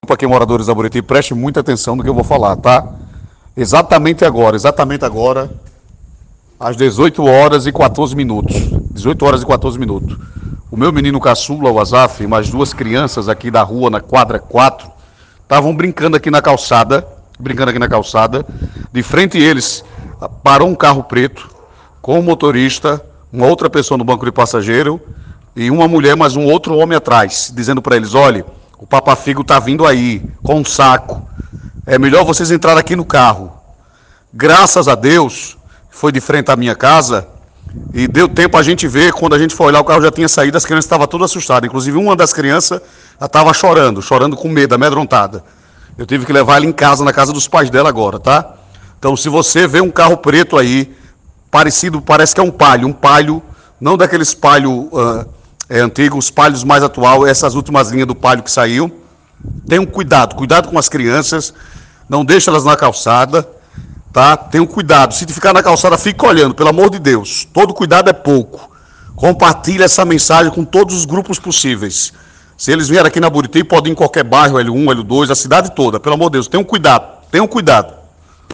Para quem é moradores da Buriti, preste muita atenção no que eu vou falar, tá? Exatamente agora, às 18 horas e 14 minutos. 18 horas e 14 minutos. O meu menino caçula, o Azaf, e mais duas crianças aqui da rua, na quadra 4, estavam brincando aqui na calçada. De frente a eles, parou um carro preto, com um motorista, uma outra pessoa no banco de passageiro, e uma mulher, mais um outro homem atrás, dizendo para eles: olha, o Papafigo está vindo aí, com um saco. É melhor vocês entrarem aqui no carro. Graças a Deus, foi de frente à minha casa, e deu tempo a gente ver. Quando a gente foi olhar, o carro já tinha saído, as crianças estavam todas assustadas. Inclusive, uma das crianças estava chorando com medo, amedrontada. Eu tive que levar ela em casa, na casa dos pais dela agora, tá? Então, se você vê um carro preto aí, parecido, parece que é um palio, não daqueles palio antigos, os palhos mais atual, essas últimas linhas do palio que saiu. Tenham cuidado com as crianças, não deixe elas na calçada, tá? Tenham cuidado, se ficar na calçada, fique olhando, pelo amor de Deus, todo cuidado é pouco. Compartilhe essa mensagem com todos os grupos possíveis. Se eles vierem aqui na Buriti, podem ir em qualquer bairro, L1, L2, a cidade toda, pelo amor de Deus, tenham cuidado.